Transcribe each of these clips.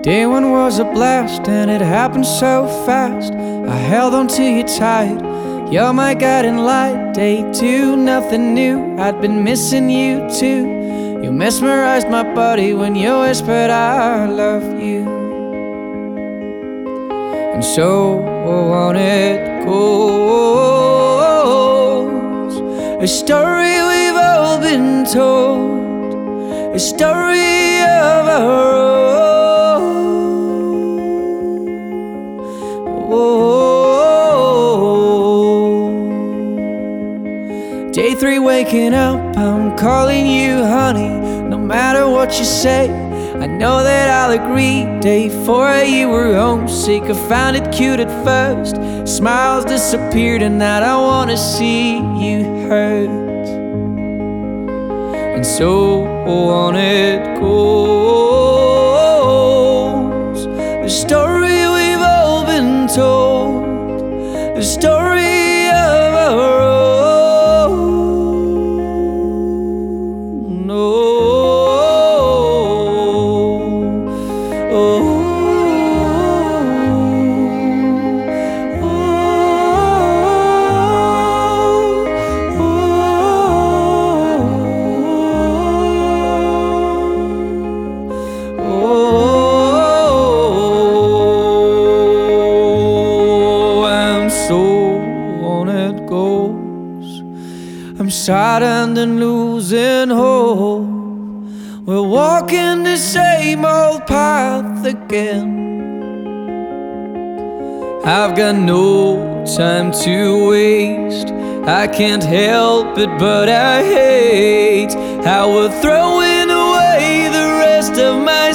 Day one was a blast and it happened so fast. I held on to you tight, you're my guiding light. Day two, nothing new, I'd been missing you too. You mesmerized my body when you whispered I love you. And so on it goes, a story we've all been told, a story of our own. Day three, waking up, I'm calling you honey. No matter what you say, I know that I'll agree. Day four, you were homesick, I found it cute at first. Smiles disappeared and now I wanna see you hurt. And so on it goes, the story we've all been told, the story of our own. I'm saddened and losing hope. We're walking the same old path again. I've got no time to waste. I can't help it, but I hate how we're throwing away the rest of my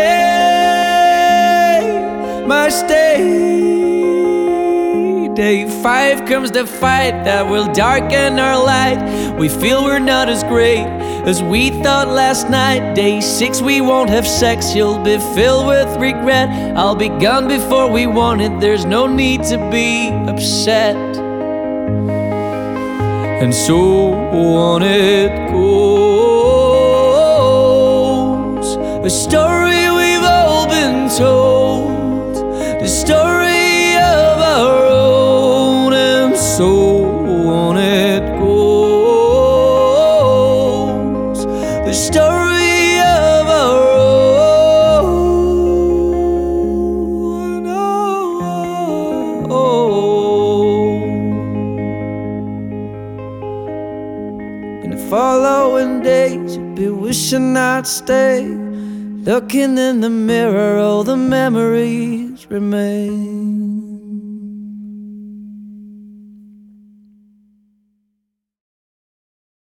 stay, my stay. Day five comes the fight that will darken our light. We feel we're not as great as we thought last night. Day six, we won't have sex, you'll be filled with regret. I'll be gone before we want it, there's no need to be upset. And so on it goes, a story we've all been told, the story of our own. So on it goes, the story of our own. In the following days, you'll be wishing I'd stay. Looking in the mirror, all the memories remain.